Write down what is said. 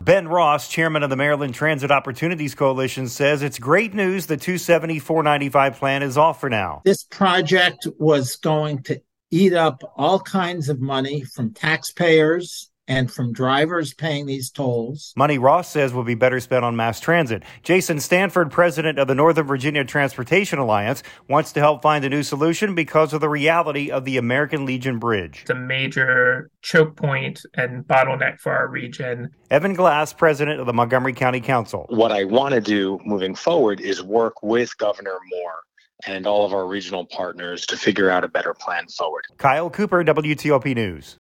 Ben Ross, chairman of the Maryland Transit Opportunities Coalition, says it's great news the 270-495 plan is off for now. This project was going to eat up all kinds of money from taxpayers and from drivers paying these tolls. Money Ross says will be better spent on mass transit. Jason Stanford, president of the Northern Virginia Transportation Alliance, wants to help find a new solution because of the reality of the American Legion Bridge. It's a major choke point and bottleneck for our region. Evan Glass, president of the Montgomery County Council. What I want to do moving forward is work with Governor Moore and all of our regional partners to figure out a better plan forward. Kyle Cooper, WTOP News.